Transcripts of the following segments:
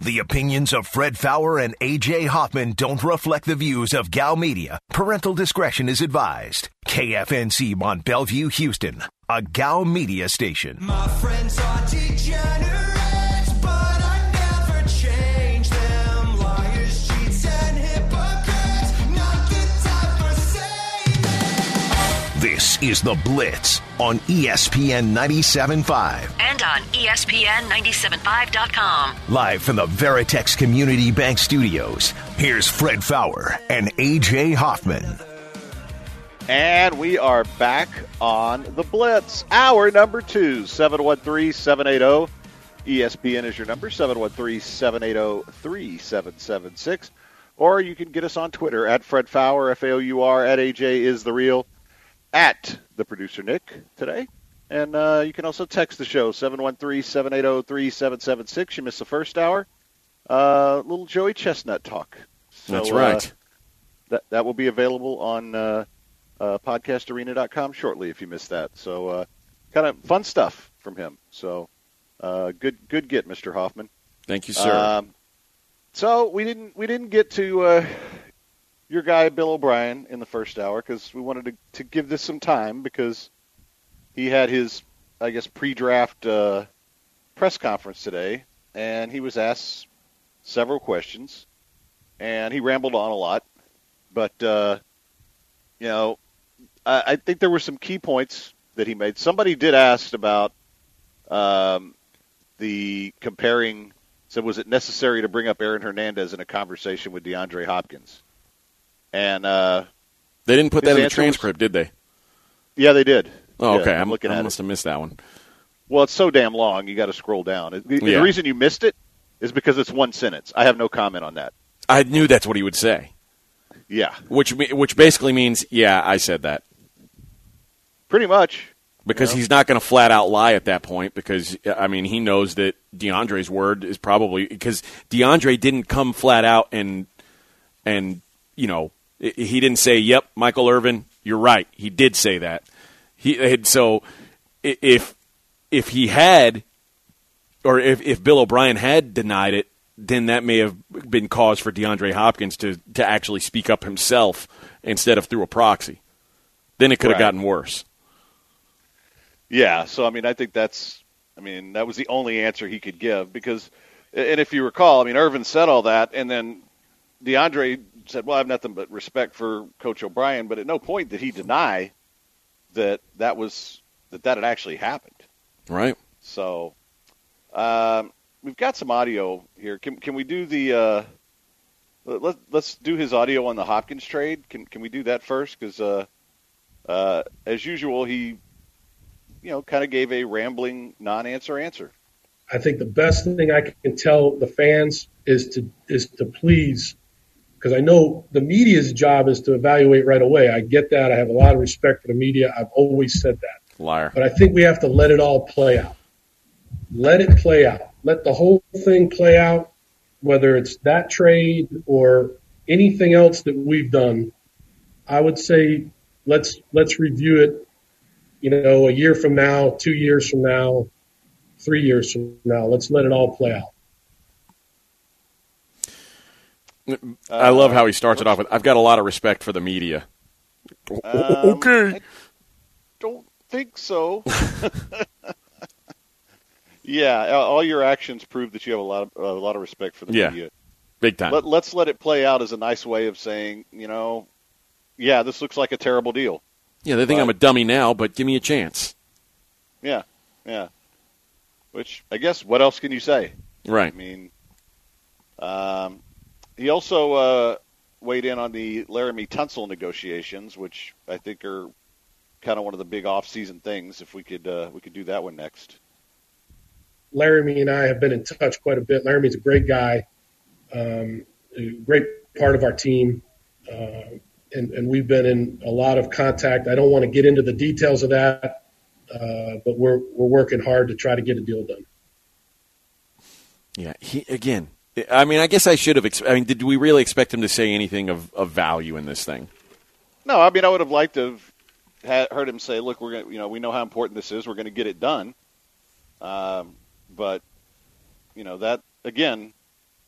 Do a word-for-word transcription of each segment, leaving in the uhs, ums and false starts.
The opinions of Fred Faour and A J Hoffman don't reflect the views of Gal Media. Parental discretion is advised. K F N C Mont Bellevue, Houston, a Gal Media station. My friends are degenerates, but I never change them. Liars, cheats, and hypocrites, not the type for saving. This is The Blitz on E S P N ninety-seven point five. And on E S P N ninety-seven point five dot com. Live from the Veritex Community Bank Studios, here's Fred Faour and A J Hoffman. And we are back on The Blitz, hour number two, seven one three, seven eight zero. E S P N is your number, seven one three, seven eight zero, three seven seven six. Or you can get us on Twitter, at Fred Faour, F A O U R, at A J is the real, at the producer Nick today. And uh, you can also text the show, seven one three, seven eight zero, three seven seven six. You missed the first hour. Uh, little Joey Chestnut talk. So, That's right. Uh, that, that will be available on uh, uh, podcast arena dot com shortly if you missed that. So uh, kind of fun stuff from him. So uh, good good get, Mister Hoffman. Thank you, sir. Um, so we didn't we didn't get to uh, your guy Bill O'Brien in the first hour because we wanted to, to give this some time because he had his, I guess, pre-draft uh, press conference today, and he was asked several questions, and he rambled on a lot. But, uh, you know, I, I think there were some key points that he made. Somebody did ask about um, the comparing, said, was it necessary to bring up Aaron Hernandez in a conversation with DeAndre Hopkins? And uh, they didn't put that in the was- transcript, did they? Yeah, they did. Oh, Yeah, okay. I'm I'm looking I at must it. have missed that one. Well, it's so damn long, you got to scroll down. The, the Yeah. reason you missed it is because it's one sentence. I have no comment on that. I knew that's what he would say, Yeah, which me- which basically means, yeah, I said that. pretty much. Because Yeah. he's not going to flat out lie at that point because, I mean, he knows that DeAndre's word is probably – because DeAndre didn't come flat out and, and you know, he didn't say, yep, Michael Irvin, you're right. He did say that. He So if if he had – or if, if Bill O'Brien had denied it, then that may have been cause for DeAndre Hopkins to, to actually speak up himself instead of through a proxy. Then it could have Right. gotten worse. Yeah, so, I mean, I think that's – I mean, that was the only answer he could give because – and if you recall, I mean, Irvin said all that, and then DeAndre said, well, I have nothing but respect for Coach O'Brien, but at no point did he deny that that was – that that had actually happened. Right. So um, we've got some audio here. Can can we do the uh, let let's do his audio on the Hopkins trade? Can can we do that first? Because uh, uh, as usual, he you know kind of gave a rambling, non-answer answer. I think the best thing I can tell the fans is to is to please, because I know the media's job is to evaluate right away. I get that. I have a lot of respect for the media. I've always said that. Liar. But I think we have to let it all play out. Let it play out. Let the whole thing play out, whether it's that trade or anything else that we've done. I would say let's let's review it, you know, a year from now, two years from now, three years from now. Let's let it all play out. I love how he starts it off with, I've got a lot of respect for the media. Um, okay. I don't think so. Yeah, all your actions prove that you have a lot of a lot of respect for the Yeah. media. Big time. Let, let's let it play out as a nice way of saying, you know, yeah, this looks like a terrible deal. yeah, they think but- I'm a dummy now, but give me a chance. Yeah, yeah. Which, I guess, what else can you say? Right. I mean, um, he also uh, weighed in on the Laramie Tunsil negotiations, which I think are kind of one of the big off-season things. If we could, uh, we could do that one next. Laramie and I have been in touch quite a bit. Laramie's a great guy, um, a great part of our team, uh, and, and we've been in a lot of contact. I don't want to get into the details of that, uh, but we're we're working hard to try to get a deal done. Yeah. He again. I mean, I guess I should have. Ex- I mean, did we really expect him to say anything of, of value in this thing? No, I mean, I would have liked to have had, heard him say, "Look, we're going, you know, we know how important this is. We're going to get it done." Um, but you know that again,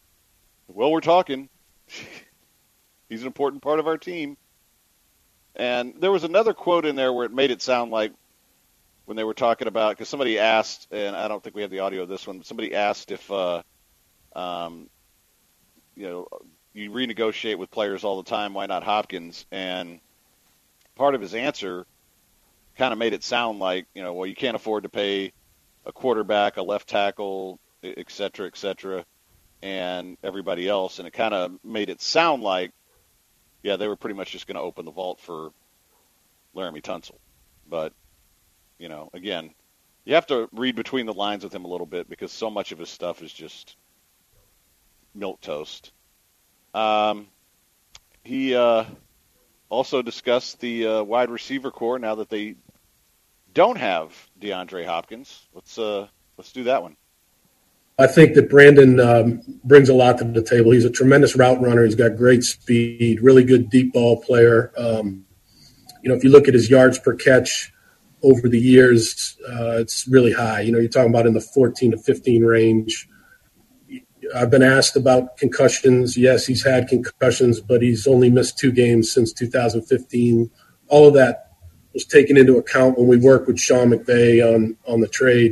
well, we're talking. He's an important part of our team. And there was another quote in there where it made it sound like when they were talking about, because somebody asked, and I don't think we have the audio of this one, but somebody asked if, uh, um, you know, you renegotiate with players all the time, why not Hopkins? And part of his answer kind of made it sound like, you know, well, you can't afford to pay a quarterback, a left tackle, et cetera, et cetera, and everybody else. And it kind of made it sound like, yeah, they were pretty much just going to open the vault for Laramie Tunsil. But, you know, again, you have to read between the lines with him a little bit because so much of his stuff is just milquetoast. Um, he uh, also discussed the uh, wide receiver core now that they don't have DeAndre Hopkins. Let's uh, let's do that one. I think that Brandon um, brings a lot to the table. He's a tremendous route runner. He's got great speed, really good deep ball player. Um, you know, if you look at his yards per catch over the years, uh, it's really high. You know, you're talking about in the fourteen to fifteen range. I've been asked about concussions. Yes, he's had concussions, but he's only missed two games since two thousand fifteen. All of that was taken into account when we worked with Sean McVay on, on the trade.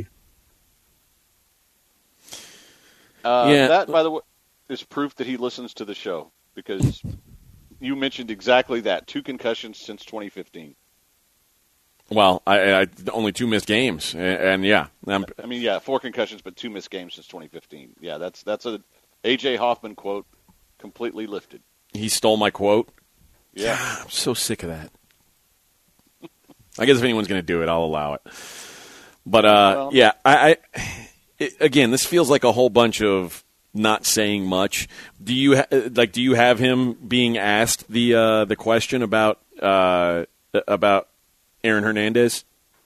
Uh, Yeah. That, by the way, is proof that he listens to the show because you mentioned exactly that. Two concussions since twenty fifteen. Well, I, I only two missed games, and, and yeah, I'm, I mean, yeah, four concussions, but two missed games since twenty fifteen. Yeah, that's that's a A J Hoffman quote, completely lifted. he stole my quote. Yeah. I'm so sick of that. I guess if anyone's going to do it, I'll allow it. But uh, Well- yeah, I, I it, again, this feels like a whole bunch of not saying much. Do you ha- like? Do you have him being asked the uh, the question about uh, about Aaron Hernandez?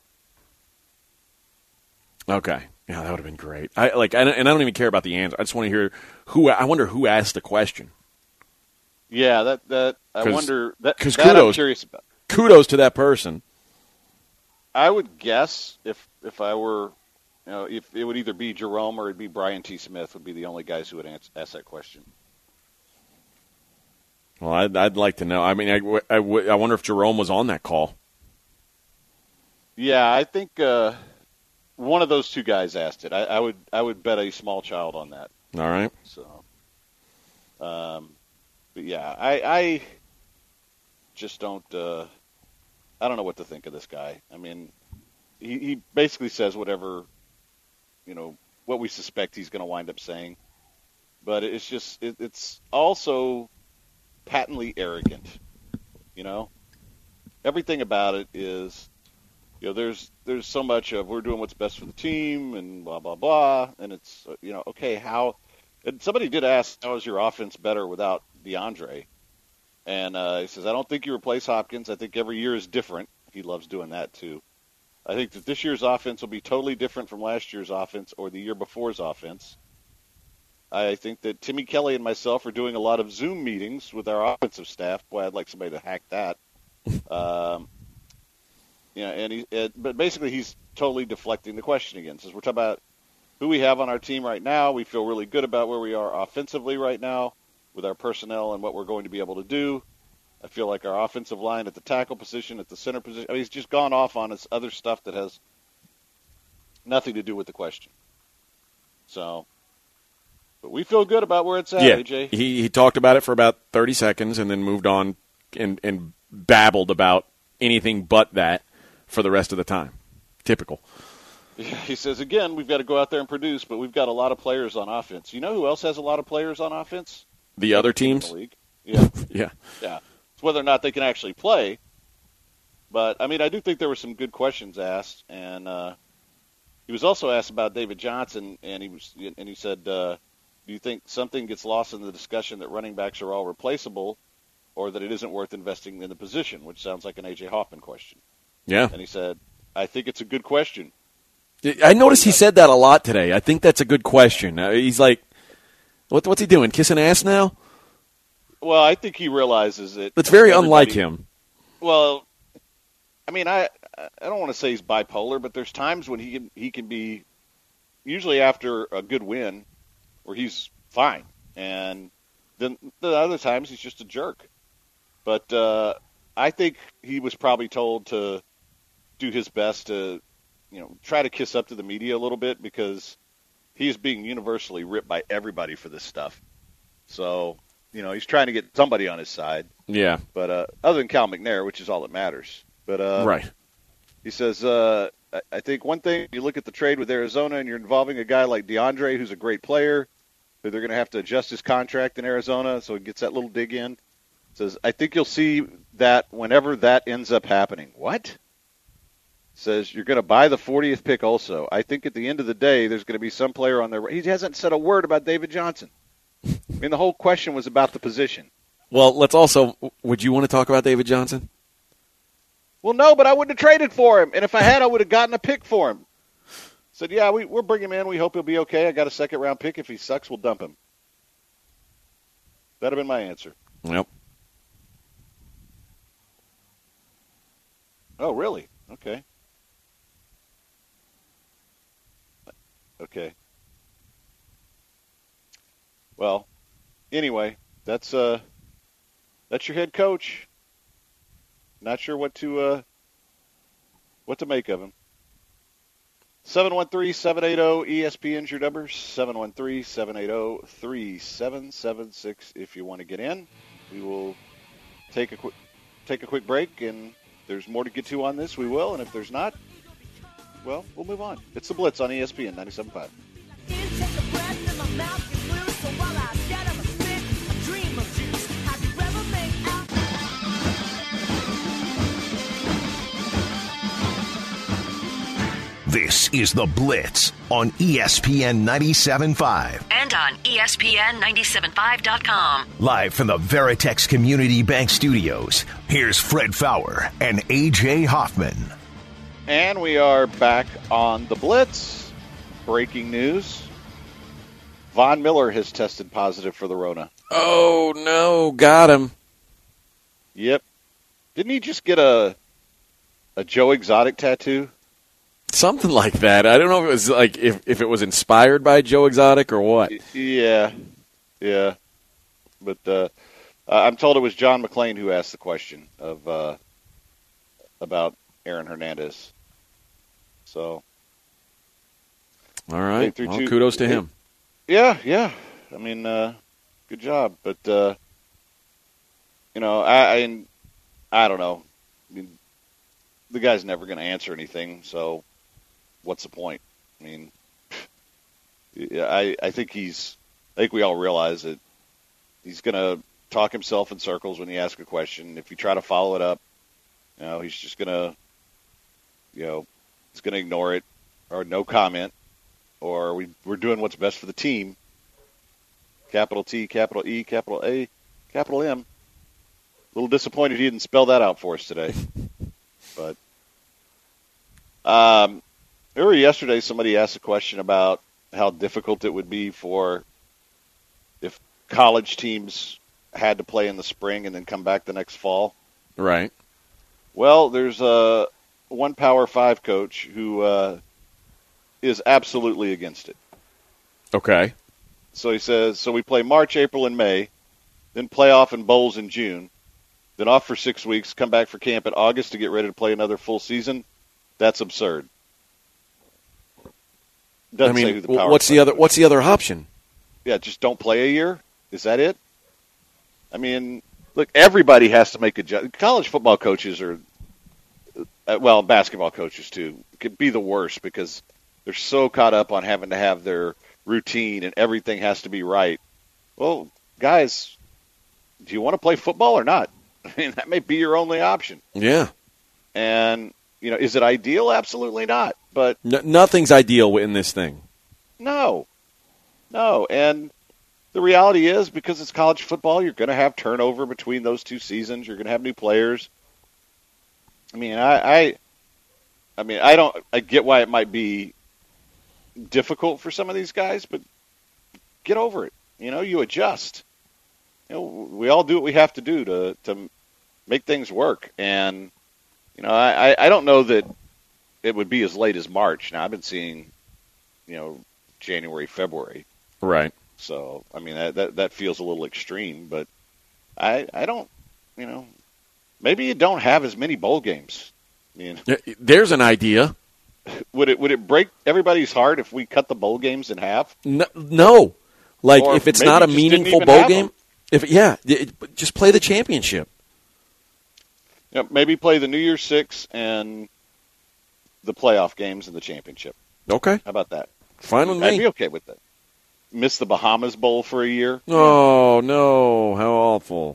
Okay, yeah, that would have been great. I like, I don't, and I don't even care about the answer. I just want to hear who. I wonder who asked the question. Yeah, that that I 'Cause- wonder that, 'cause that I'm kudos. curious about. Kudos to that person. I would guess if if I were, you know, if it would either be Jerome or it'd be Brian T. Smith would be the only guys who would answer, ask that question. Well, I'd, I'd like to know. I mean, I, w- I, w- I wonder if Jerome was on that call. Yeah, I think uh, one of those two guys asked it. I, I would I would bet a small child on that. All right. So, um, but yeah, I, I just don't. Uh, I don't know what to think of this guy. I mean, he, he basically says whatever, you know, what we suspect he's going to wind up saying. But it's just it, it's also patently arrogant. You know, everything about it is, you know, there's there's so much of we're doing what's best for the team and blah blah blah, and it's uh, you know, okay, how. And somebody did ask, how is your offense better without DeAndre? And uh, he says, I don't think you replace Hopkins. I think every year is different. He loves doing that, too. I think that this year's offense will be totally different from last year's offense or the year before's offense. I think that Timmy Kelly and myself are doing a lot of Zoom meetings with our offensive staff. Boy, I'd like somebody to hack that. um, you know, and he, uh, but basically he's totally deflecting the question again. Says we're talking about who we have on our team right now. We feel really good about where we are offensively right now with our personnel and what we're going to be able to do. I feel like our offensive line at the tackle position, at the center position, I mean, he's just gone off on his other stuff that has nothing to do with the question. So, but we feel good about where it's at, Yeah, A J. he he talked about it for about thirty seconds and then moved on and and babbled about anything but that for the rest of the time. Typical. He says, again, we've got to go out there and produce, but we've got a lot of players on offense. You know who else has a lot of players on offense? The other In teams? the league. Yeah, Yeah. yeah. It's whether or not they can actually play. But, I mean, I do think there were some good questions asked. And uh, he was also asked about David Johnson, and he was, and he said, uh, do you think something gets lost in the discussion that running backs are all replaceable or that it isn't worth investing in the position, which sounds like an A J Hoffman question. Yeah. And he said, I think it's a good question. I noticed he said that a lot today. I think that's a good question. Uh, he's like, what, what's he doing, kissing ass now? Well, I think he realizes that. That's very unlike everybody- him. Well, I mean, I I don't want to say he's bipolar, but there's times when he can he can be, usually after a good win, where he's fine, and then the other times he's just a jerk. But uh, I think he was probably told to do his best to, you know, try to kiss up to the media a little bit because he's being universally ripped by everybody for this stuff. So, you know, he's trying to get somebody on his side. Yeah. But uh, other than Cal McNair, which is all that matters. But uh, right. He says, uh, I, I think one thing, you look at the trade with Arizona and you're involving a guy like DeAndre, who's a great player, who they're going to have to adjust his contract in Arizona, so he gets that little dig in. Says, I think you'll see that whenever that ends up happening. What? Says, you're going to buy the fortieth pick also. I think at the end of the day, there's going to be some player on there. He hasn't said a word about David Johnson. I mean, the whole question was about the position. Well, let's also, would you want to talk about David Johnson? Well, no, but I wouldn't have traded for him. And if I had, I would have gotten a pick for him. Said, yeah, we, we'll bring him in. We hope he'll be okay. I got a second-round pick. If he sucks, we'll dump him. That would have been my answer. Yep. Oh, really? Okay. Okay. Well, anyway, that's uh, that's your head coach. Not sure what to uh, what to make of him. seven one three, seven eight zero, E S P N's your number. seven one three, seven eight zero, three seven seven six if you want to get in. We will take a quick take a quick break, and if there's more to get to on this, we will. And if there's not, well, we'll move on. It's The Blitz on E S P N ninety-seven point five. This is The Blitz on E S P N ninety-seven point five. And on E S P N ninety-seven five dot com. Live from the Veritex Community Bank Studios, here's Fred Faour and A J Hoffman. And we are back on The Blitz. Breaking news. Von Miller has tested positive for the Rona. Oh, no. Got him. Yep. Didn't he just get a a Joe Exotic tattoo? Something like that. I don't know if it was like if, if it was inspired by Joe Exotic or what. Yeah. Yeah. But uh, I'm told it was John McClain who asked the question of uh, about Aaron Hernandez. So, all right. Well, two, kudos to eight, him. Yeah, yeah. I mean, uh, good job. But uh, you know, I, I I don't know. I mean, the guy's never going to answer anything. So, what's the point? I mean, I I think he's. I think we all realize that he's going to talk himself in circles when you ask a question. If you try to follow it up, you know, he's just going to, you know, he's going to ignore it or no comment, or we, we're doing what's best for the team. Capital T, capital E, capital A, capital M. A little disappointed he didn't spell that out for us today. But um, remember yesterday somebody asked a question about how difficult it would be for if college teams had to play in the spring and then come back the next fall. Right. Well, there's a one Power Five coach who uh, is absolutely against it. Okay. So he says, so we play March, April, and May, then playoff and bowls in June, then off for six weeks, come back for camp in August to get ready to play another full season. That's absurd. Doesn't I mean, say who the Power what's the Five other? coach What's the other option? Yeah, just don't play a year? Is that it? I mean, look, everybody has to make a judgment. College football coaches are, uh, well, basketball coaches too, could be the worst because they're so caught up on having to have their routine and everything has to be right. Well, guys, do you want to play football or not? I mean, that may be your only option. Yeah. And, you know, is it ideal? Absolutely not. But No, nothing's ideal in this thing. no, no. And the reality is, because it's college football, you're going to have turnover between those two seasons. You're going to have new players. I mean, I, I, I mean, I don't. I get why it might be difficult for some of these guys, but get over it. You know, you adjust. You know, we all do what we have to do to to make things work. And you know, I, I don't know that it would be as late as March. Now, I've been seeing, you know, January, February. Right. So, I mean, that, that that feels a little extreme, but I I don't, you know, maybe you don't have as many bowl games. I mean, There's an idea. would it would it break everybody's heart if we cut the bowl games in half? No, no. Like Or if it's maybe not a just didn't meaningful even bowl have game, them. if yeah, it, just play the championship. Yeah, maybe play the New Year's Six and the playoff games and the championship. Okay, How about that? fine with I'd me. be okay with that. Miss the Bahamas Bowl for a year. Oh no, how awful!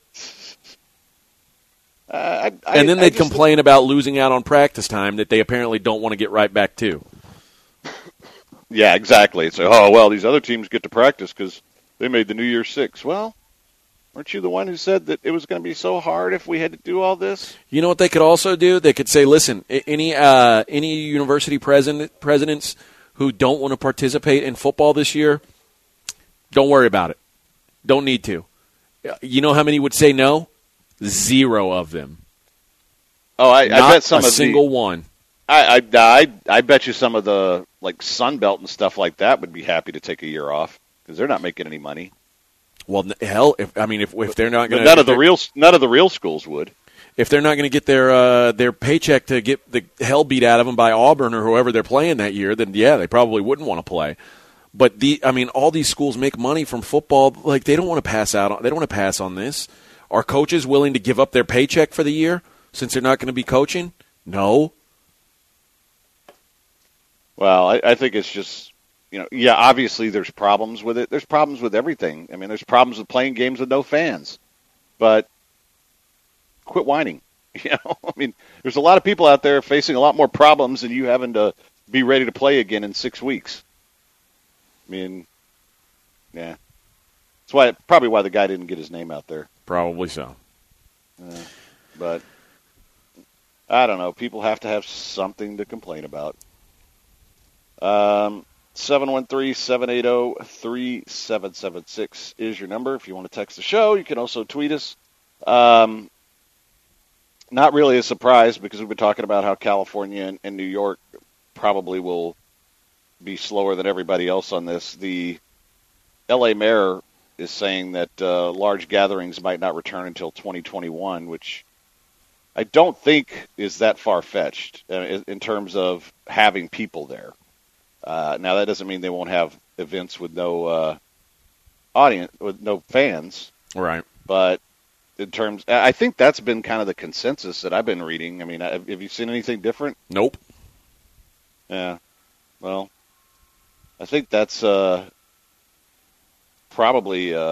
Uh, I, I, And then I they'd just- complain about losing out on practice time that they apparently don't want to get right back to. Yeah, exactly. It's like, oh, well, these other teams get to practice because they made the New Year's Six. Well, weren't you the one who said that it was going to be so hard if we had to do all this? You know what they could also do? They could say, listen, a- any uh, any university president presidents who don't want to participate in football this year, don't worry about it. Don't need to. You know how many would say no? Zero of them. Oh, I, I Not bet some a of single the, one. I, I, I, I bet you some of the like Sun Belt and stuff like that would be happy to take a year off because they're not making any money. Well, n- hell, if I mean, if if they're not But going none of the real none of the real schools would. if they're not going to get their uh, their paycheck to get the hell beat out of them by Auburn or whoever they're playing that year, then yeah, they probably wouldn't want to play. But the I mean, all these schools make money from football. Like they don't want to pass out. On, they don't want to pass on this. Are coaches willing to give up their paycheck for the year since they're not going to be coaching? No. Well, I, I think it's just, you know, yeah, obviously there's problems with it. There's problems with everything. I mean, there's problems with playing games with no fans. But quit whining. You know, I mean, there's a lot of people out there facing a lot more problems than you having to be ready to play again in six weeks. I mean, yeah. That's why probably why the guy didn't get his name out there. Probably so. Uh, but I don't know. People have to have something to complain about. Um, seven one three, seven eight zero, three seven seven six is your number. If you want to text the show, you can also tweet us. Um, not really a surprise because we've been talking about how California and, and New York probably will be slower than everybody else on this. The L A mayor is saying that uh, large gatherings might not return until twenty twenty-one, which I don't think is that far-fetched uh, in in terms of having people there. Uh, now, that doesn't mean they won't have events with no uh, audience, with no fans, Right. but in terms, I think that's been kind of the consensus that I've been reading. I mean, have have you seen anything different? Nope. Yeah. Well, I think that's uh, probably, uh,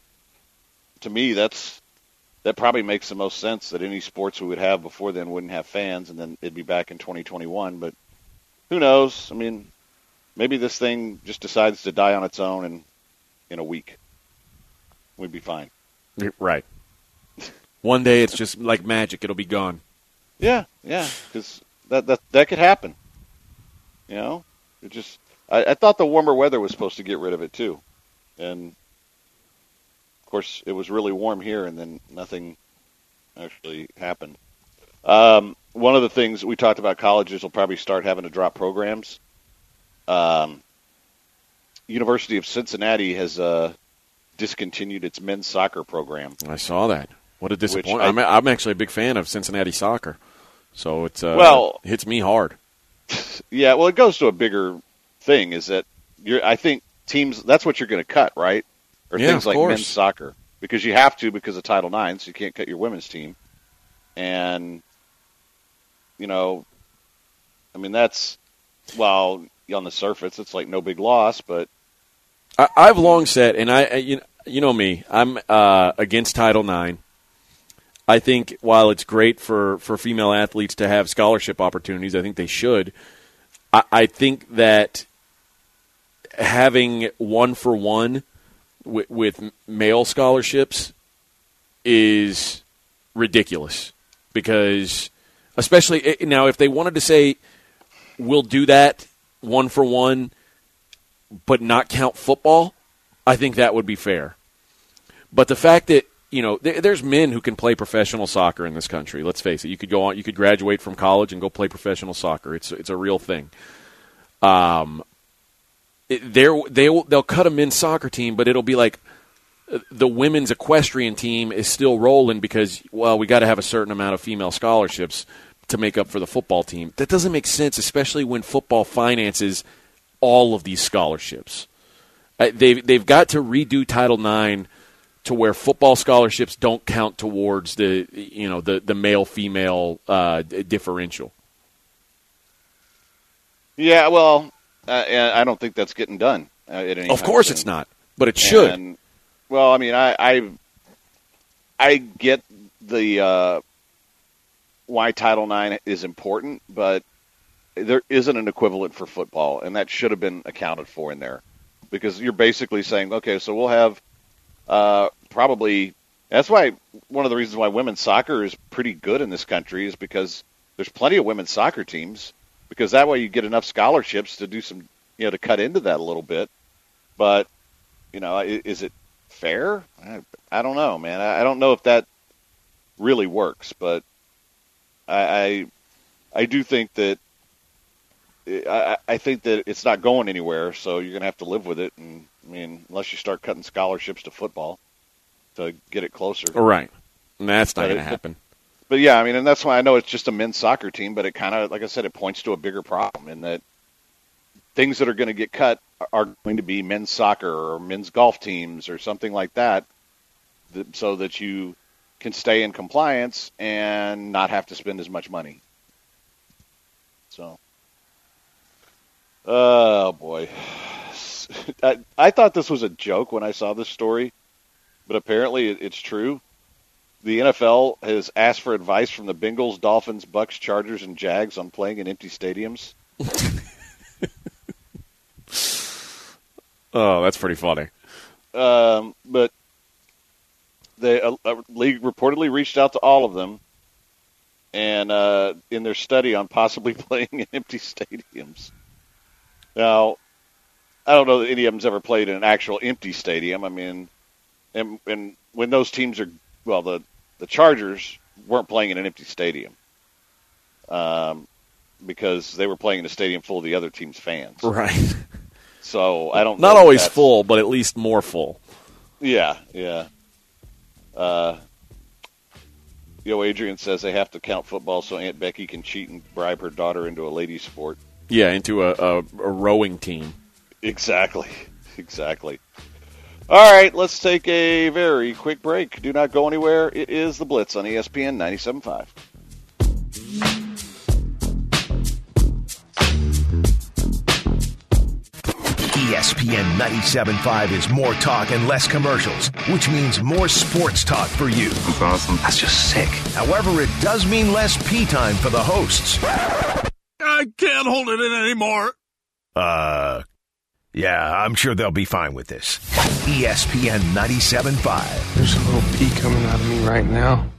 to me, that's that probably makes the most sense that any sports we would have before then wouldn't have fans, and then it'd be back in twenty twenty-one. But who knows? I mean, maybe this thing just decides to die on its own in, in a week. We'd be fine. Right. One day it's just like magic. It'll be gone. Yeah, yeah, because that, that that could happen. You know, it just I, I thought the warmer weather was supposed to get rid of it too, and of course it was really warm here, and then nothing actually happened. Um, one of the things we talked about, colleges will probably start having to drop programs. Um, University of Cincinnati has uh, discontinued its men's soccer program. I saw that. What a disappointment. I- I'm, I'm actually a big fan of Cincinnati soccer, so it's uh, Well- it hits me hard. Yeah, well, it goes to a bigger thing. Is that you're? I think teams. That's what you're going to cut, right? Or Yeah, things of like course. men's soccer, because you have to because of Title nine, so you can't cut your women's team. And you know, I mean, that's well on the surface, it's like no big loss, but I, I've long said, and I, I you, know, you know me, I'm uh, against Title nine. I think while it's great for, for female athletes to have scholarship opportunities, I think they should. I, I think that having one for one with, with male scholarships is ridiculous because, especially now, if they wanted to say we'll do that one for one, but not count football, I think that would be fair. But the fact that you know, there's men who can play professional soccer in this country. Let's face it. You could go on. You could graduate from college and go play professional soccer. It's it's a real thing. Um, it, they're, they'll they'll cut a men's soccer team, but it'll be like the women's equestrian team is still rolling because, well, we got to have a certain amount of female scholarships to make up for the football team. That doesn't make sense, especially when football finances all of these scholarships. Uh, they've, they've got to redo Title nine to where football scholarships don't count towards the, you know, the, the male-female uh, differential. Yeah, well, uh, I don't think that's getting done. Uh, at any of time course soon. it's not, but it should. And, well, I mean, I I, I get the uh, why Title nine is important, but there isn't an equivalent for football, and that should have been accounted for in there, because you're basically saying, okay, so we'll have uh, probably that's why one of the reasons why women's soccer is pretty good in this country is because there's plenty of women's soccer teams, because that way you get enough scholarships to do some, you know, to cut into that a little bit. But, you know, is it fair? I, I don't know, man. I, I don't know if that really works, but I I, I do think that I, I think that it's not going anywhere, so you're going to have to live with it. And I mean, unless you start cutting scholarships to football to get it closer. Right. And that's not But going it- to happen. But yeah, I mean, and that's why I know it's just a men's soccer team, but it kind of, like I said, it points to a bigger problem in that things that are going to get cut are going to be men's soccer or men's golf teams or something like that, that so that you can stay in compliance and not have to spend as much money. So, oh boy. I, I thought this was a joke when I saw this story, but apparently it, it's true. The N F L has asked for advice from the Bengals, Dolphins, Bucks, Chargers, and Jags on playing in empty stadiums. Oh, that's pretty funny. Um, but the uh, uh, league reportedly reached out to all of them, and uh, in their study on possibly playing in empty stadiums. Now, I don't know that any of them's ever played in an actual empty stadium. I mean, and, and when those teams are, well, the, the Chargers weren't playing in an empty stadium um, because they were playing in a stadium full of the other team's fans. Right. So I don't Not know if always that's- full, but at least more full. Yeah, yeah. Uh, Yo, Adrian says they have to count football so Aunt Becky can cheat and bribe her daughter into a ladies' sport. Yeah, into a, a, a rowing team. Exactly, exactly. All right, let's take a very quick break. Do not go anywhere. It is The Blitz on E S P N ninety-seven point five. E S P N ninety-seven point five is more talk and less commercials, which means more sports talk for you. That's awesome. That's just sick. However, it does mean less pee time for the hosts. I can't hold it in anymore. Uh, yeah, I'm sure they'll be fine with this. E S P N ninety-seven point five. There's a little pee coming out of me right now.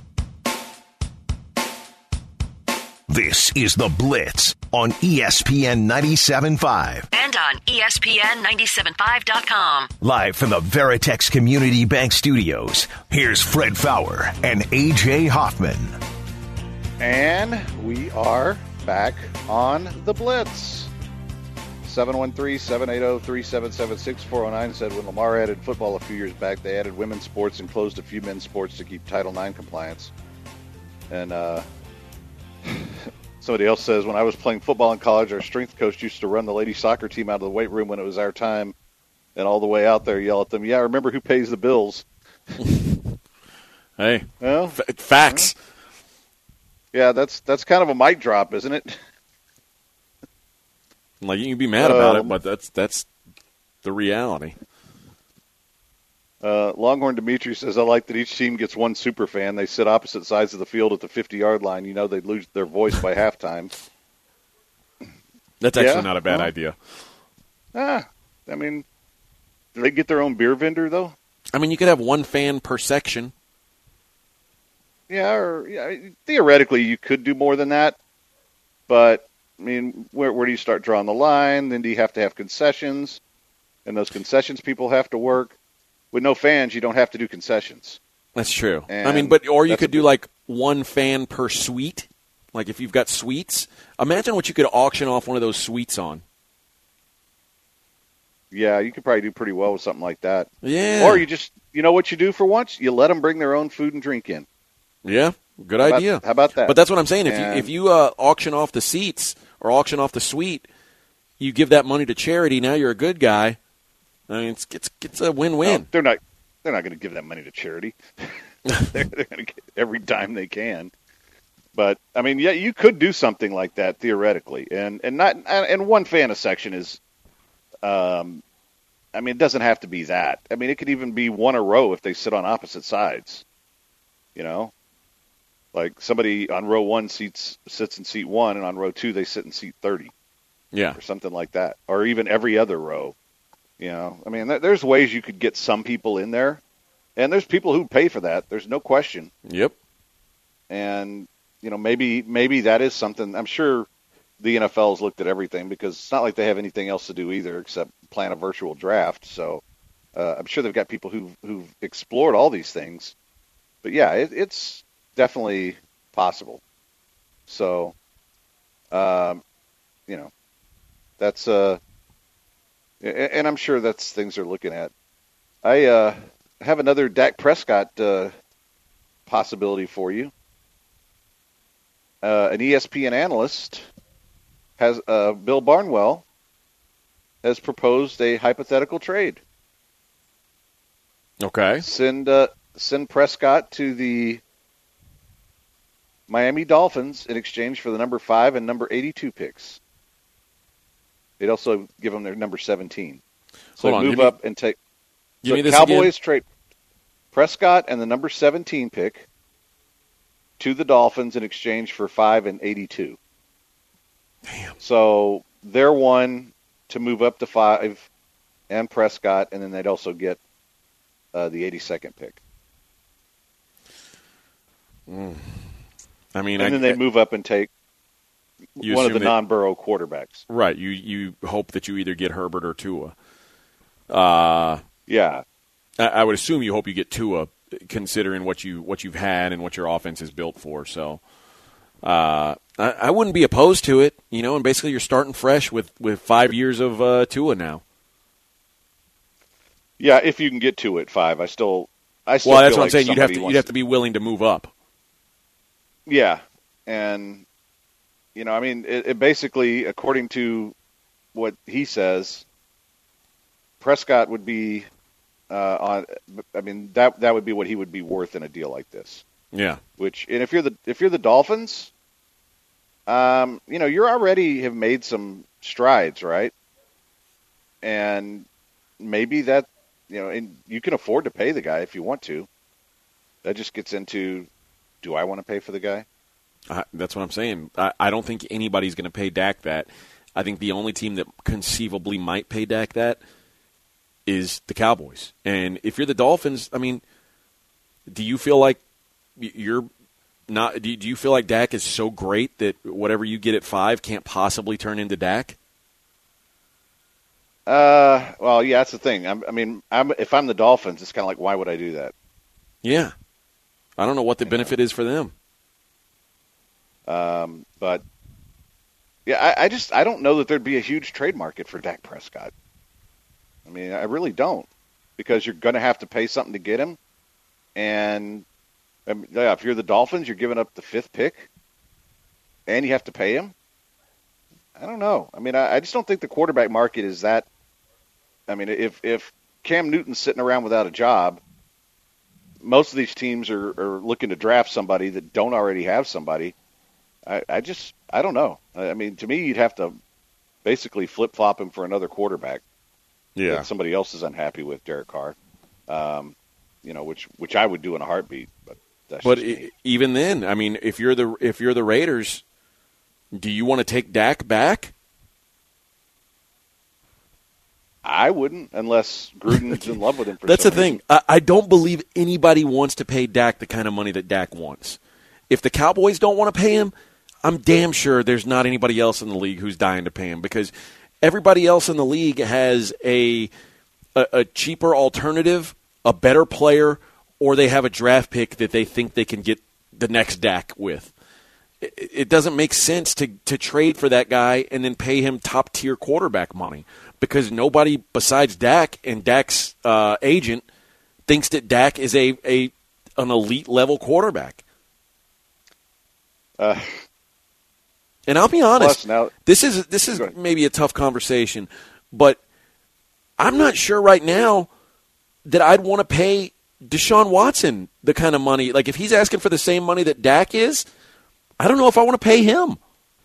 This is The Blitz on E S P N ninety-seven point five. And on E S P N nine seven five dot com. Live from the Veritex Community Bank Studios, here's Fred Fowler and A J Hoffman. And we are back on The Blitz. seven one three, seven eight zero, three seven seven six, four oh nine said when Lamar added football a few years back, they added women's sports and closed a few men's sports to keep Title nine compliance. And uh, somebody else says, when I was playing football in college, our strength coach used to run the ladies soccer team out of the weight room when it was our time, and all the way out there yell at them, yeah, remember who pays the bills? Hey, Well, f- facts. yeah, that's that's kind of a mic drop, isn't it? Like, you can be mad about Um, it, but that's that's the reality. Uh, Longhorn Dimitri says, I like that each team gets one super fan. They sit opposite sides of the field at the fifty-yard line. You know they'd lose their voice by halftime. That's actually Yeah, not a bad well. idea. Ah, I mean, do they get their own beer vendor, though? I mean, you could have one fan per section. Yeah, or yeah, theoretically you could do more than that. But, I mean, where, where do you start drawing the line? Then do you have to have concessions? And those concessions people have to work. With no fans, you don't have to do concessions. That's true. I And mean, but or you that's could a do bit- like one fan per suite. Like if you've got suites, imagine what you could auction off one of those suites on. Yeah, you could probably do pretty well with something like that. Yeah. Or you just, you know what you do for once? You let them bring their own food and drink in. Yeah, good How about- idea. how about that? But that's what I'm saying. If And- you if you uh, auction off the seats or auction off the suite, you give that money to charity. Now you're a good guy. I mean, it's it's, it's a win-win. No, they're not. They're not going to give that money to charity. they're they're going to get every dime they can. But I mean, yeah, you could do something like that theoretically, and and not and one fan a section is, um, I mean, it doesn't have to be that. I mean, it could even be one a row if they sit on opposite sides. You know, like somebody on row one seats sits in seat one, and on row two they sit in seat thirty, Yeah. or something like that, or even every other row. You know, I mean, there- there's ways you could get some people in there, and there's people who pay for that. There's no question. Yep. And you know, maybe maybe that is something. I'm sure the N F L has looked at everything because it's not like they have anything else to do either except plan a virtual draft. So uh, I'm sure they've got people who who've explored all these things. But yeah, it, it's definitely possible. So, um, you know, that's uh, a- and I'm sure that's things they're looking at. I uh, have another Dak Prescott uh, possibility for you. Uh, an E S P N analyst has uh, Bill Barnwell has proposed a hypothetical trade. Okay. Send uh, send Prescott to the Miami Dolphins in exchange for the number five and number eighty-two picks. They'd also give them their number seventeen. So Hold on, move give me- up and take. Give So me this Cowboys trade Prescott and the number seventeen pick to the Dolphins in exchange for five and eighty-two. Damn. So they're one to move up to five and Prescott, and then they'd also get uh, the eighty-second pick. I mean, And I, then they move up and take You one of assume the that- non-Burrow quarterbacks. right. You you hope that you either get Herbert or Tua. Uh, Yeah. I, I would assume you hope you get Tua, considering what you what you've had and what your offense is built for. So, uh, I, I wouldn't be opposed to it. You know, and basically you're starting fresh with, with five years of uh, Tua now. Yeah, if you can get to it, five. I still, I still Well, that's feel what I'm like saying. You'd have somebody to wants you'd have to be willing to move up. Yeah, and you know, I mean, it, it basically, according to what he says, Prescott would be uh, on. I mean, that that would be what he would be worth in a deal like this. Yeah. Which, and if you're the if you're the Dolphins, um, you know, you're already have made some strides, right? And maybe that, you know, and you can afford to pay the guy if you want to. That just gets into, do I want to pay for the guy? I, that's what I'm saying. I, I don't think anybody's going to pay Dak that. I think the only team that conceivably might pay Dak that is the Cowboys. And if you're the Dolphins, I mean, do you feel like you're not? Do you, do you feel like Dak is so great that whatever you get at five can't possibly turn into Dak? Uh, well, yeah, that's the thing. I'm, I mean, I'm, if I'm the Dolphins, it's kind of like, why would I do that? Yeah. I don't know what the benefit is for them. Um, but yeah, I, I just I don't know that there'd be a huge trade market for Dak Prescott. I mean, I really don't, because you're going to have to pay something to get him, and I mean, yeah, if you're the Dolphins, you're giving up the fifth pick, and you have to pay him. I don't know. I mean, I, I just don't think the quarterback market is that. I mean, if if Cam Newton's sitting around without a job, most of these teams are, are looking to draft somebody that don't already have somebody. I, I just, I don't know. I mean, to me, you'd have to basically flip-flop him for another quarterback. Yeah. That somebody else is unhappy with, Derek Carr. Um, you know, which which I would do in a heartbeat. But that's But just me. e- even then, I mean, if you're the if you're the Raiders, do you want to take Dak back? I wouldn't, unless Gruden's in love with him. For That's some the thing. reason. I, I don't believe anybody wants to pay Dak the kind of money that Dak wants. If the Cowboys don't want to pay him, I'm damn sure there's not anybody else in the league who's dying to pay him, because everybody else in the league has a a, a cheaper alternative, a better player, or they have a draft pick that they think they can get the next Dak with. It, it doesn't make sense to, to trade for that guy and then pay him top-tier quarterback money. because nobody besides Dak and Dak's uh, agent thinks that Dak is a, a an elite level quarterback. Uh, and I'll be honest, plus now, this is this is maybe a tough conversation, but I'm not sure right now that I'd want to pay Deshaun Watson the kind of money. Like, if he's asking for the same money that Dak is, I don't know if I want to pay him.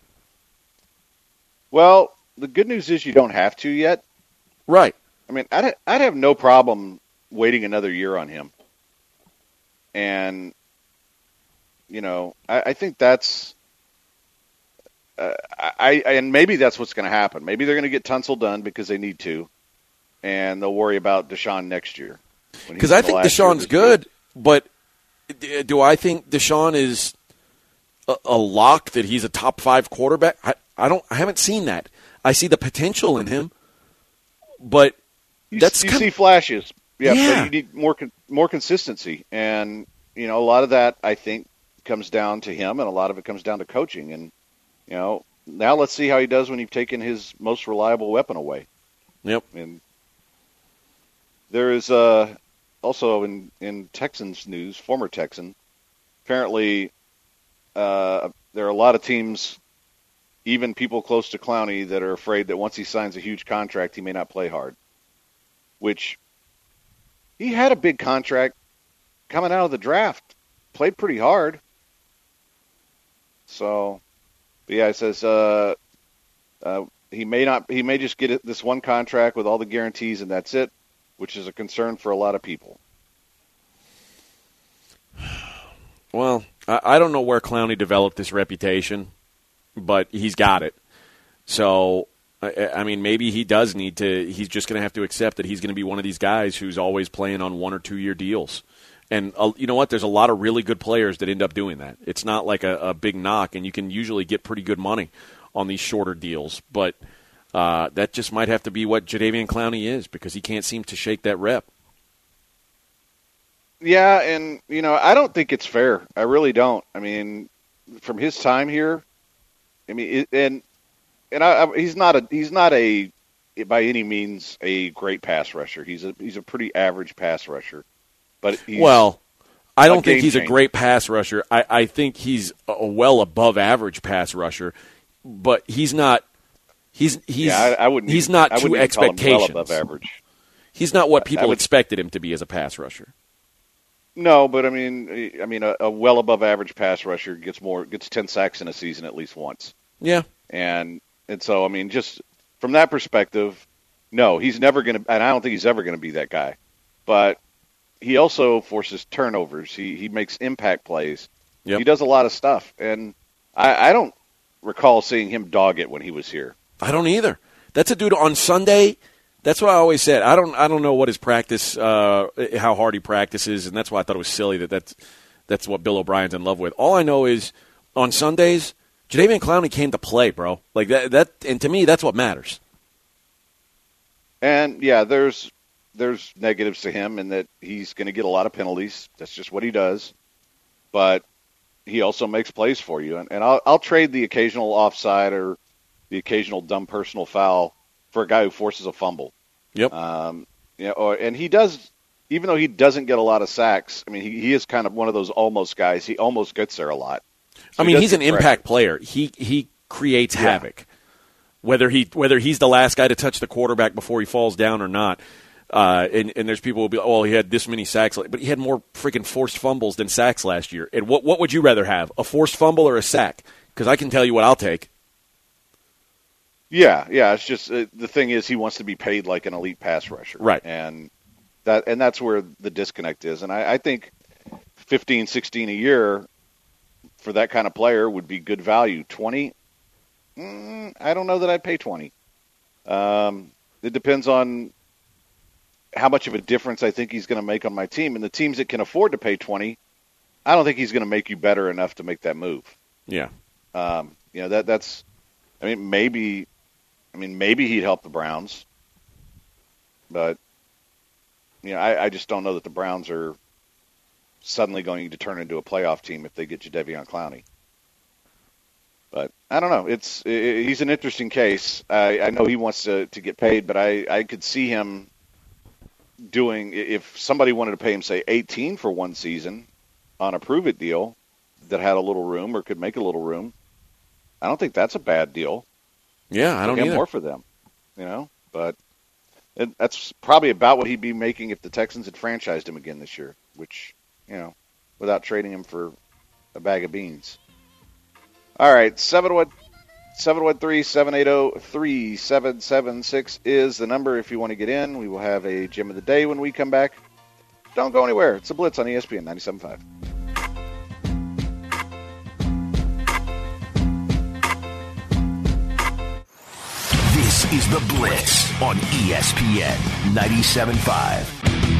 Well, the good news is you don't have to yet. Right. I mean, I'd, I'd have no problem waiting another year on him. And, you know, I, I think that's uh, I, I and maybe that's what's going to happen. Maybe they're going to get Tunsil done because they need to, and they'll worry about Deshaun next year. Because I think Deshaun's good, but do I think Deshaun is a, a lock that he's a top five quarterback? I, I don't. I haven't seen that. I see the potential in him, but you, that's you kind see of, flashes. Yeah, Yeah. but you need more con- more consistency, and you know a lot of that I think comes down to him, and a lot of it comes down to coaching. And you know now let's see how he does when you've taken his most reliable weapon away. Yep. And there is uh, also in in Texans news, former Texan, apparently uh, there are a lot of teams, even people close to Clowney, that are afraid that once he signs a huge contract, he may not play hard. Which he had a big contract coming out of the draft, played pretty hard. So, but yeah, it says uh, uh, he may not, he may just get it, this one contract with all the guarantees, and that's it, which is a concern for a lot of people. Well, I, I don't know where Clowney developed this reputation, but he's got it. So, I, I mean, maybe he does need to, he's just going to have to accept that he's going to be one of these guys who's always playing on one or two year deals. And uh, you know what? There's a lot of really good players that end up doing that. It's not like a, a big knock, and you can usually get pretty good money on these shorter deals. But uh, that just might have to be what Jadeveon Clowney is, because he can't seem to shake that rep. Yeah, and, you know, I don't think it's fair. I really don't. I mean, from his time here, I mean, it, and and I, I, he's not a he's not a by any means a great pass rusher. He's a he's a pretty average pass rusher. But he's well, I don't a think game he's a changer. great pass rusher. I, I think he's a well above average pass rusher, but he's not. He's he's yeah, I, I wouldn't. he's even- not I to wouldn't even call him expectations. well above average. He's not what I people would- expected him to be as a pass rusher. No, but I mean, I mean, a, a well above average pass rusher gets more gets ten sacks in a season at least once. Yeah. And and so I mean, just from that perspective, no, he's never going to, and I don't think he's ever going to be that guy. But he also forces turnovers. He he makes impact plays. Yep. He does a lot of stuff, and I, I don't recall seeing him dog it when he was here. I don't either. That's a dude on Sunday. That's what I always said. I don't. I don't know what his practice, uh, how hard he practices, and that's why I thought it was silly that that's that's what Bill O'Brien's in love with. All I know is on Sundays, Jadeveon Clowney came to play, bro. Like that. That and to me, that's what matters. And yeah, there's there's negatives to him in that he's going to get a lot of penalties. That's just what he does. But he also makes plays for you, and, and I'll I'll trade the occasional offside or the occasional dumb personal foul for a guy who forces a fumble. Yep. Um, you know, or, and he does, even though he doesn't get a lot of sacks. I mean, he, he is kind of one of those almost guys. He almost gets there a lot. So I he mean, does he's an get pressure. impact player. He he creates Yeah. havoc. Whether he whether he's the last guy to touch the quarterback before he falls down or not. Uh, and, and there's people who will be, oh, he had this many sacks, but he had more freaking forced fumbles than sacks last year. And what what would you rather have, a forced fumble or a sack? Because I can tell you what I'll take. Yeah, yeah. It's just uh, the thing is he wants to be paid like an elite pass rusher, Right. And that and that's where the disconnect is. And I, I think fifteen, sixteen a year for that kind of player would be good value. twenty, mm, I don't know that I'd pay twenty. Um, it depends on how much of a difference I think he's going to make on my team. And the teams that can afford to pay twenty, I don't think he's going to make you better enough to make that move. Yeah. Um, you know that that's. I mean, maybe. I mean, maybe he'd help the Browns, but you know, I, I just don't know that the Browns are suddenly going to turn into a playoff team if they get Jadeveon Clowney. But I don't know. It's it, he's an interesting case. I, I know he wants to, to get paid, but I, I could see him doing, if somebody wanted to pay him, say, eighteen for one season on a prove-it deal that had a little room or could make a little room, I don't think that's a bad deal. Yeah, I don't get either. more for them, you know. But it, that's probably about what he'd be making if the Texans had franchised him again this year, which, you know, without trading him for a bag of beans. All right, seven one three, seven eight zero, three seven seven six is the number if you want to get in. We will have a Gem of the Day when we come back. Don't go anywhere. It's a Blitz on E S P N ninety-seven point five. This is The Blitz on E S P N ninety-seven point five.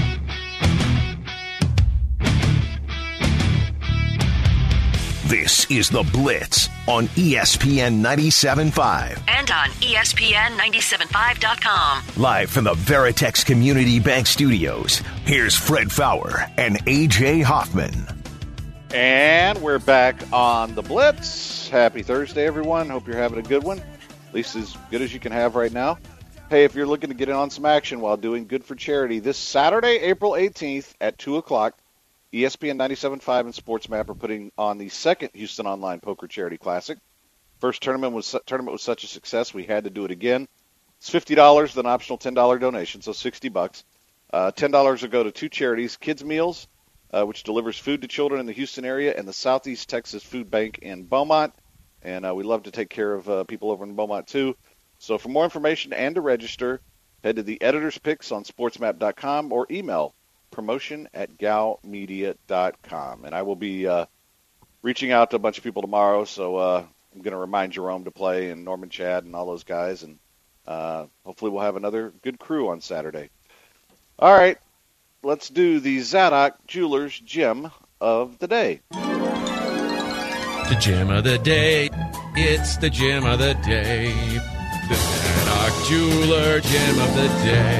This is The Blitz on E S P N ninety-seven point five. And on E S P N nine seven five dot com. Live from the Veritex Community Bank Studios, here's Fred Fowler and A J Hoffman. And we're back on The Blitz. Happy Thursday, everyone. Hope you're having a good one. At least as good as you can have right now. Hey, if you're looking to get in on some action while doing good for charity, this Saturday, April eighteenth at two o'clock, E S P N ninety-seven point five and SportsMap are putting on the second Houston Online Poker Charity Classic. First tournament was tournament was such a success, we had to do it again. It's fifty dollars with an optional ten dollars donation, so sixty bucks. Uh, ten dollars will go to two charities, Kids Meals, uh, which delivers food to children in the Houston area, and the Southeast Texas Food Bank in Beaumont. And uh, we love to take care of uh, people over in Beaumont, too. So for more information and to register, head to the editor's picks on sportsmap dot com or email promotion at gal media dot com. And I will be uh, reaching out to a bunch of people tomorrow, so uh, I'm going to remind Jerome to play and Norman Chad and all those guys. And uh, hopefully we'll have another good crew on Saturday. All right, let's do the Zadok Jewelers Gem of the Day. The gem of the day. It's the gem of the day. The Zadok Jeweler gem of the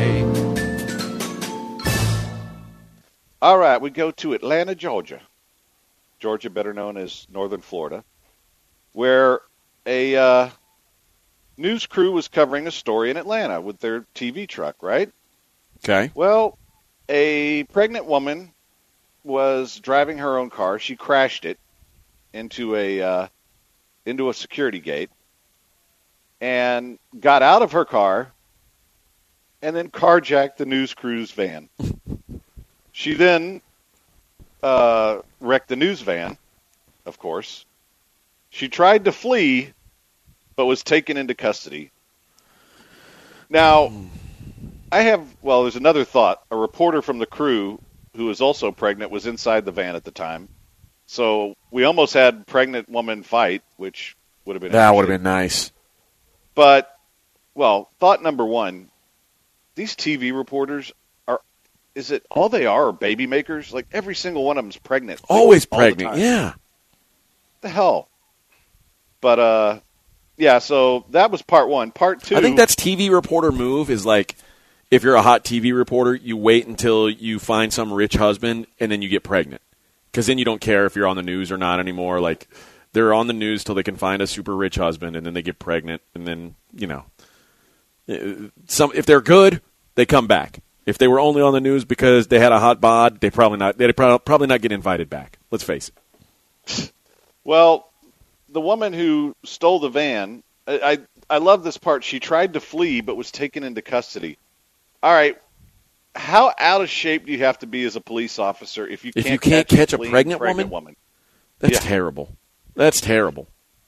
day. All right, we go to Atlanta, Georgia. Georgia, better known as Northern Florida, where a uh, news crew was covering a story in Atlanta with their T V truck, right? Okay. Well, a pregnant woman was driving her own car. She crashed it into a uh, into a security gate and got out of her car and then carjacked the news crew's van. She then uh, wrecked the news van, of course. She tried to flee, but was taken into custody. Now, I have, well, there's another thought. A reporter from the crew who was also pregnant was inside the van at the time. So we almost had pregnant woman fight, which would have been That would have been nice. But, well, thought number one, these T V reporters are, is it all they are are baby makers? Like every single one of them is pregnant. Like, Always all the pregnant, time. yeah. The hell? But, uh, yeah, so that was part one. Part two. I think that's T V reporter move is like, if you're a hot T V reporter, you wait until you find some rich husband and then you get pregnant. Because then you don't care if you're on the news or not anymore. Like, they're on the news till they can find a super rich husband, and then they get pregnant, and then, you know. some if they're good, they come back. If they were only on the news because they had a hot bod, they probably not they'd probably not get invited back. Let's face it. Well, the woman who stole the van, I, I I love this part. She tried to flee but was taken into custody. All right. How out of shape do you have to be as a police officer if you if can't, you can't catch, catch a, a fleeing pregnant, pregnant woman? woman? That's Yeah. terrible. That's terrible.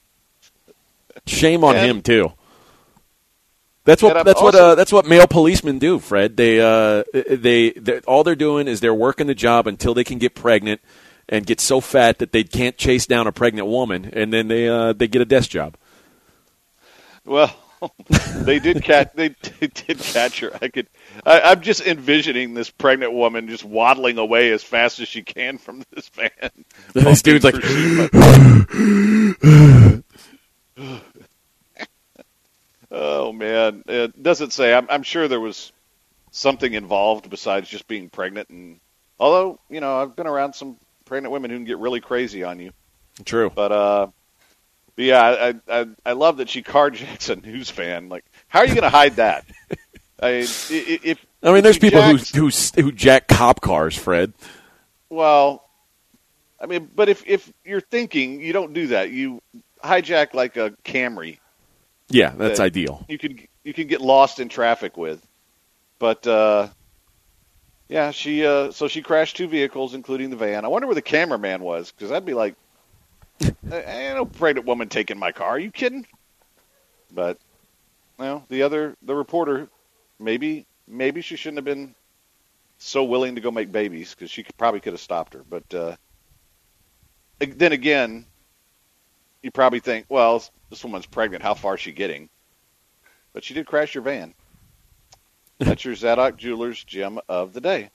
Shame on And- him too. That's And what I'm that's what also- uh, that's what male policemen do, Fred. They uh they they all they're doing is they're working the job until they can get pregnant and get so fat that they can't chase down a pregnant woman, and then they uh, they get a desk job. Well, they did catch. They, they did catch her. I could. I, I'm just envisioning this pregnant woman just waddling away as fast as she can from this van. This dude's like, oh man, it doesn't say. I'm, I'm sure there was something involved besides just being pregnant. And although you know, I've been around some pregnant women who can get really crazy on you. true. But uh, But yeah, I, I I love that she carjacks a news fan. Like, how are you going to hide that? I mean, if I mean, if there's she people who, jacks- who who jack cop cars, Fred. Well, I mean, but if if you're thinking, you don't do that. You hijack like a Camry. Yeah, that's that ideal. You could you could get lost in traffic with, but uh, yeah, she uh, so she crashed two vehicles, including the van. I wonder where the cameraman was, because I'd be like, I ain't no pregnant woman taking my car. Are you kidding? But well, the other the reporter, maybe maybe she shouldn't have been so willing to go make babies, because she could, probably could have stopped her. But uh, then again, you probably think, well, this woman's pregnant. How far is she getting? But she did crash your van. That's your Zadok Jewelers gem of the day.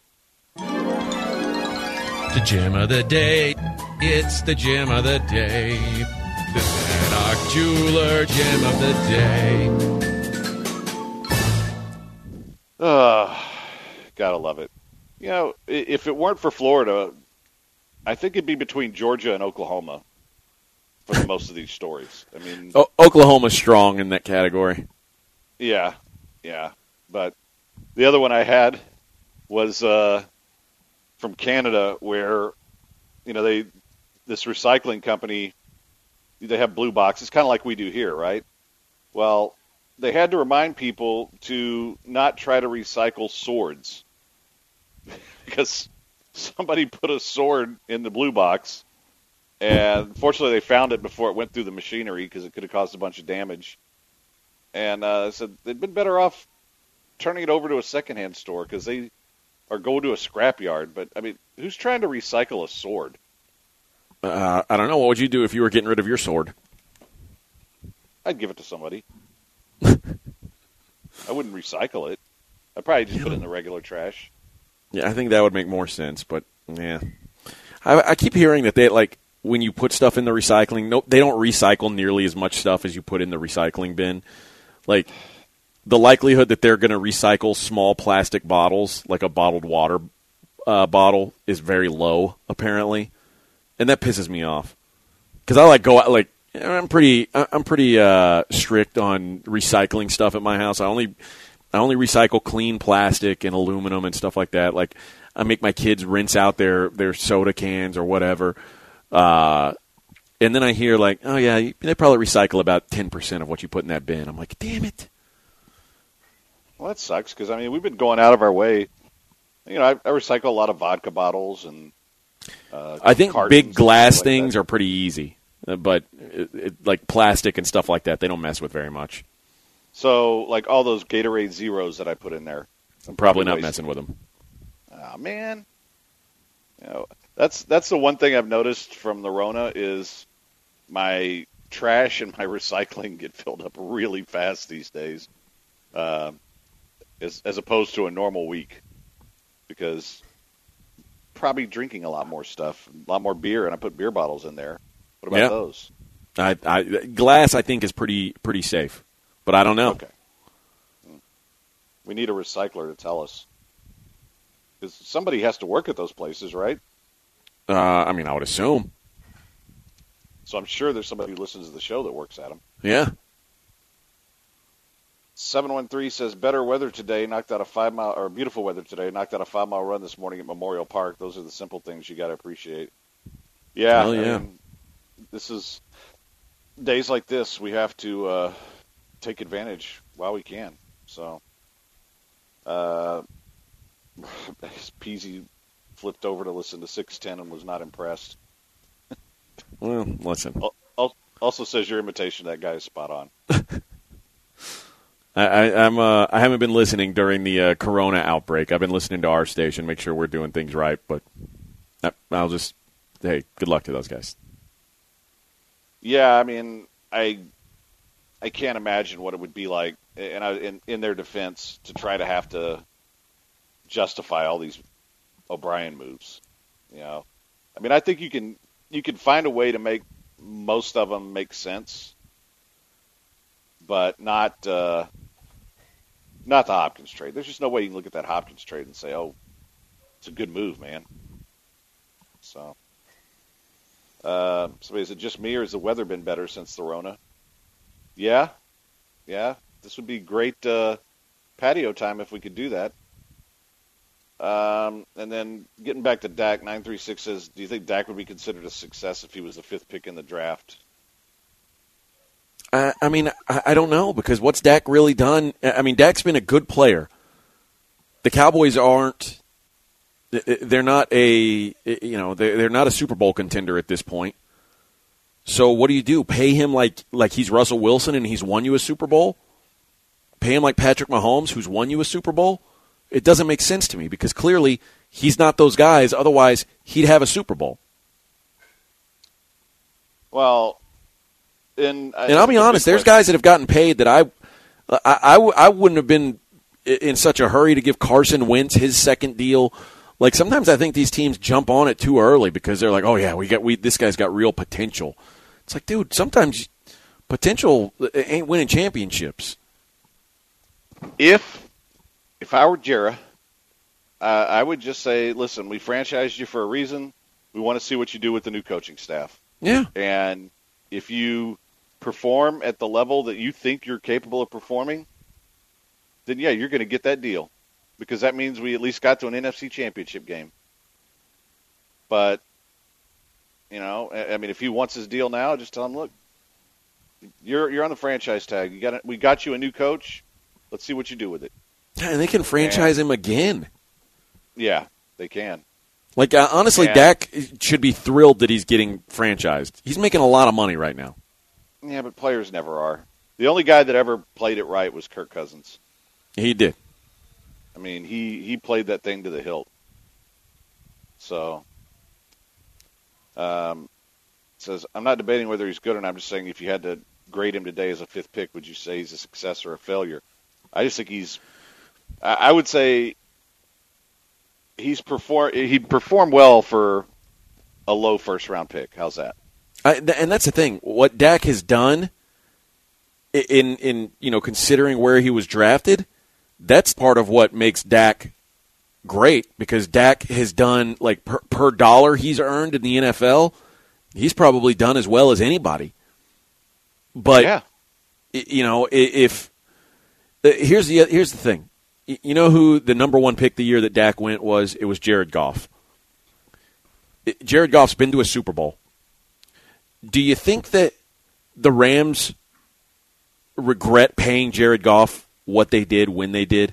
The gem of the day. It's the gem of the day. The Zadok Jeweler gem of the day. Uh, gotta love it. You know, i- if it weren't for Florida, I think it'd be between Georgia and Oklahoma for the most of these stories. I mean, O- Oklahoma's strong in that category. yeah, yeah. But the other one I had was uh, from Canada, where you know they this recycling company, they have blue boxes, kind of like we do here, right? Well, they had to remind people to not try to recycle swords because somebody put a sword in the blue box, and fortunately they found it before it went through the machinery, because it could have caused a bunch of damage. And uh, said they'd been better off turning it over to a secondhand store, because they or go to a scrapyard. But I mean, who's trying to recycle a sword? Uh, I don't know. What would you do if you were getting rid of your sword? I'd give it to somebody. I wouldn't recycle it. I'd probably just put it in the regular trash. Yeah, I think that would make more sense. But yeah, I, I keep hearing that they like when you put stuff in the recycling, no, they don't recycle nearly as much stuff as you put in the recycling bin. Like the likelihood that they're going to recycle small plastic bottles, like a bottled water uh, bottle, is very low apparently, and that pisses me off because I like go out like. I'm pretty. I'm pretty uh, strict on recycling stuff at my house. I only, I only recycle clean plastic and aluminum and stuff like that. Like I make my kids rinse out their, their soda cans or whatever, uh, and then I hear like, oh yeah, they probably recycle about ten percent of what you put in that bin. I'm like, damn it. Well, that sucks, because I mean we've been going out of our way. You know, I, I recycle a lot of vodka bottles and. Uh, I think cartons big and glass stuff like things that. are pretty easy. Uh, but it, it, like plastic and stuff like that, they don't mess with very much. So, like all those Gatorade Zeros that I put in there, I'm probably not wasting- messing with them. Oh man, you know, that's that's the one thing I've noticed from the Rona is my trash and my recycling get filled up really fast these days, uh, as as opposed to a normal week, because probably drinking a lot more stuff, a lot more beer, and I put beer bottles in there. What about Yeah. those? I, I, glass, I think, is pretty pretty safe, but I don't know. Okay. We need a recycler to tell us. Because somebody has to work at those places, right? Uh, I mean, I would assume. So I'm sure there's somebody who listens to the show that works at them. Yeah. seven one three says, better weather today, knocked out a five mile, or beautiful weather today, knocked out a five mile run this morning at Memorial Park. Those are the simple things you got to appreciate. Yeah. Hell I yeah. mean, this is, days like this, we have to uh, take advantage while we can. So, uh, Peasy flipped over to listen to six ten and was not impressed. Well, listen. Al- al- Also says your imitation of that guy is spot on. I, I, I'm. Uh, I haven't been listening during the uh, Corona outbreak. I've been listening to our station, make sure we're doing things right. But I, I'll just, hey, good luck to those guys. Yeah, I mean, I I can't imagine what it would be like, and I, in in their defense, to try to have to justify all these O'Brien moves. You know, I mean, I think you can you can find a way to make most of them make sense, but not uh, not the Hopkins trade. There's just no way you can look at that Hopkins trade and say, "Oh, it's a good move, man." So, Uh, somebody, is it just me or has the weather been better since the Rona? Yeah, yeah. This would be great uh, patio time if we could do that. Um, and then getting back to Dak, nine three six says, do you think Dak would be considered a success if he was the fifth pick in the draft? I, I mean, I, I don't know, because what's Dak really done? I mean, Dak's been a good player. The Cowboys aren't. They're not a. You know, they're, they're not a Super Bowl contender at this point. So what do you do? Pay him like like he's Russell Wilson and he's won you a Super Bowl? Pay him like Patrick Mahomes, who's won you a Super Bowl? It doesn't make sense to me, because clearly he's not those guys. Otherwise, he'd have a Super Bowl. Well, in, and I'll be honest, there's guys that have gotten paid that I, I, I, I wouldn't have been in such a hurry to give Carson Wentz his second deal. Like, sometimes I think these teams jump on it too early because they're like, oh yeah, we got we this guy's got real potential. It's like, dude, sometimes potential ain't winning championships. If if I were Jera, uh, I would just say, listen, we franchised you for a reason. We want to see what you do with the new coaching staff. Yeah. And if you perform at the level that you think you're capable of performing, then yeah, you're going to get that deal, because that means we at least got to an N F C championship game. But, you know, I mean, if he wants his deal now, just tell him, look, you're you're on the franchise tag. You got it. We got you a new coach. Let's see what you do with it. Yeah, and they can franchise and, him again. Yeah, they can. Like, uh, honestly, and, Dak should be thrilled that he's getting franchised. He's making a lot of money right now. Yeah, but players never are. The only guy that ever played it right was Kirk Cousins. He did. I mean, he, he played that thing to the hilt. So, um, it says, I'm not debating whether he's good or not. I'm just saying, if you had to grade him today as a fifth pick, would you say he's a success or a failure? I just think he's, I, I would say he's perform, he'd perform well for a low first round pick. How's that? I, and that's the thing. What Dak has done in, in, you know, considering where he was drafted, that's part of what makes Dak great, because Dak has done, like, per, per dollar he's earned in the N F L, he's probably done as well as anybody. But, yeah. you know, if – here's the here's the thing. You know who the number one pick the year that Dak went was? It was Jared Goff. Jared Goff's been to a Super Bowl. Do you think that the Rams regret paying Jared Goff what they did when they did?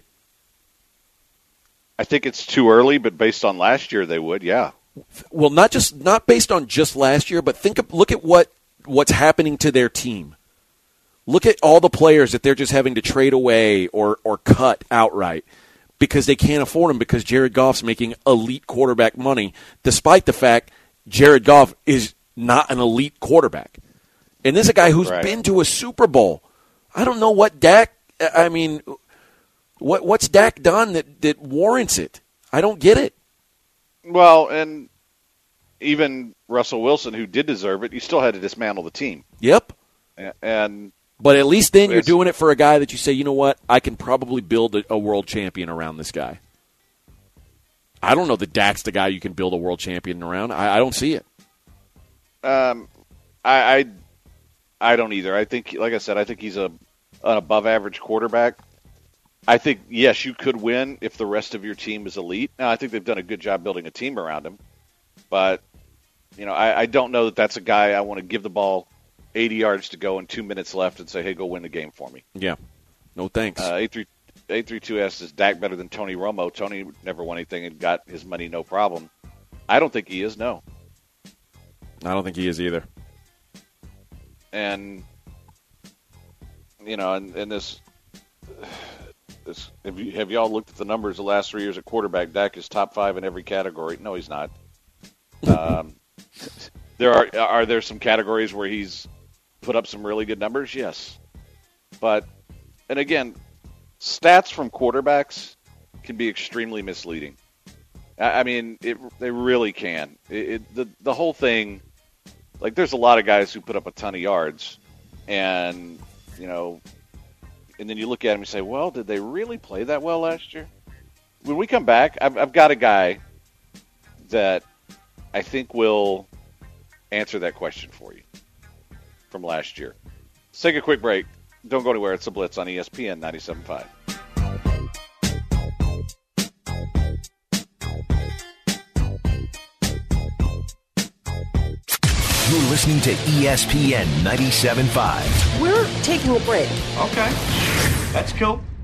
I think it's too early, but based on last year, they would, yeah. Well, not just not based on just last year, but think of, look at what what's happening to their team. Look at all the players that they're just having to trade away or or cut outright because they can't afford them, because Jared Goff's making elite quarterback money, despite the fact Jared Goff is not an elite quarterback. And this is a guy who's right. been to a Super Bowl. I don't know what Dak – I mean, what what's Dak done that, that warrants it? I don't get it. Well, and even Russell Wilson, who did deserve it, you still had to dismantle the team. Yep. And But at least then you're doing it for a guy that you say, you know what, I can probably build a, a world champion around this guy. I don't know that Dak's the guy you can build a world champion around. I, I don't see it. Um, I, I I don't either. I think, like I said, I think he's a an above-average quarterback. I think, yes, you could win if the rest of your team is elite. Now, I think they've done a good job building a team around him. But, you know, I, I don't know that that's a guy I want to give the ball eighty yards to go and two minutes left and say, hey, go win the game for me. Yeah. No thanks. Uh, eight three two asks, is Dak better than Tony Romo? Tony never won anything and got his money no problem. I don't think he is, no. I don't think he is either. And, you know, and, and this, this have, you, have y'all looked at the numbers the last three years at quarterback? Dak is top five in every category. No, he's not. Um, there are are there some categories where he's put up some really good numbers? Yes. But, and again, stats from quarterbacks can be extremely misleading. I, I mean, it, they really can. It, it, the the whole thing, like, there's a lot of guys who put up a ton of yards, and, you know, and then you look at them and say, well, did they really play that well last year? When we come back, I've, I've got a guy that I think will answer that question for you from last year. Let's take a quick break. Don't go anywhere. It's the Blitz on E S P N ninety-seven point five. You're listening to E S P N ninety-seven point five. We're taking a break. Okay. That's cool.